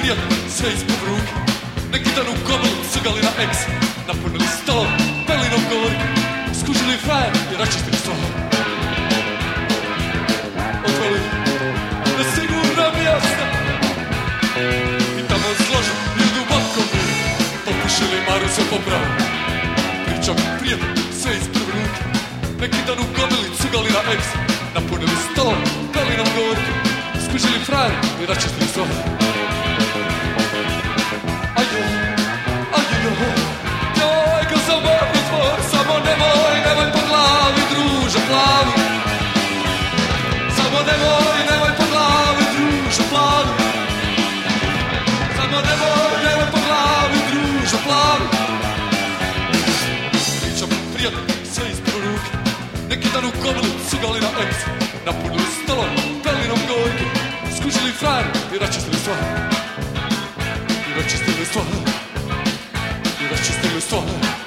prijatno, sve ispod ruke. Neki dan u gomilu cugali na ex, napunili stolom, pelinom gorke. Skužili frajer i račistili stvar. Odveli na sigurna mjesta i tamo složen i duboko mir. Popušili Maru se popravi. Pričam prijatno, sve ispod ruke. Neki dan u gomili cugali na ex, napunili stolom, pelinom gorke. Skužili frajer i račistili stvar. Samo nemoj po glavi, druže plavi. Samo nemoj po glavi, druže plavi. Samo nemoj po glavi, druže plavi. Pričam prijatno, sve ispod ruke. Neki dan u gomilu cugali na ex, napunili stolom, pelinom gorke. Skužili frajer i račistili stvar. I račistili stvar. I račistili stvar.